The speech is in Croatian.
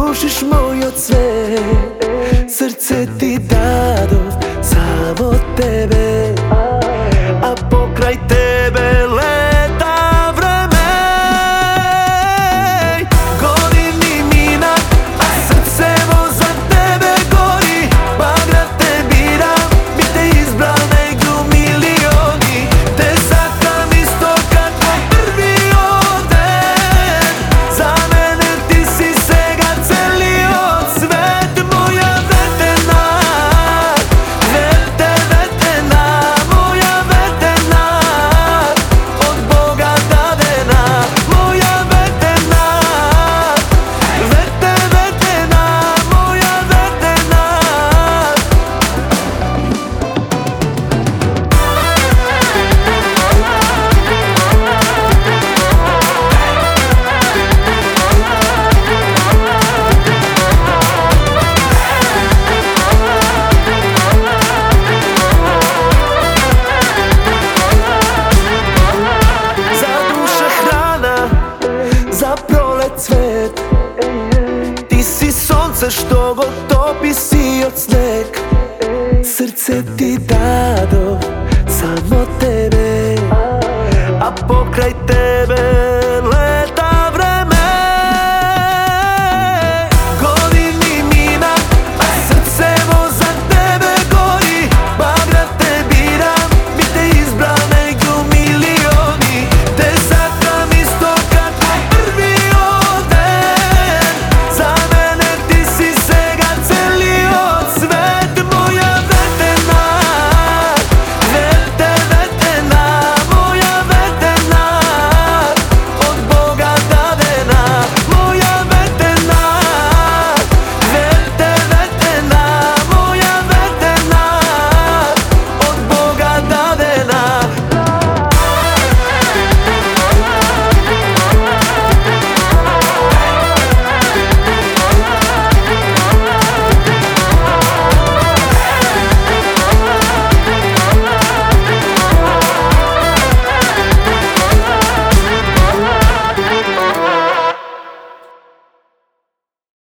dušiš moj cvet, srce ti dadov samo tebe, a pokraj tebe leta vreme. Godini mina, a srce za tebe gori, bagra te biram, bi te izbral negdje u milioni. Te sakam isto kako prvi oden, za mene ti si svega celio svet. Moja vetena, vetena, moja vetena, od Boga dadena. Moja vetena, vetena, moja vetena. Za duša hrana, za prolet cvet, ti si sonce što god topi si od sneg. Srce ti dado samo tebe, a pokraj tebe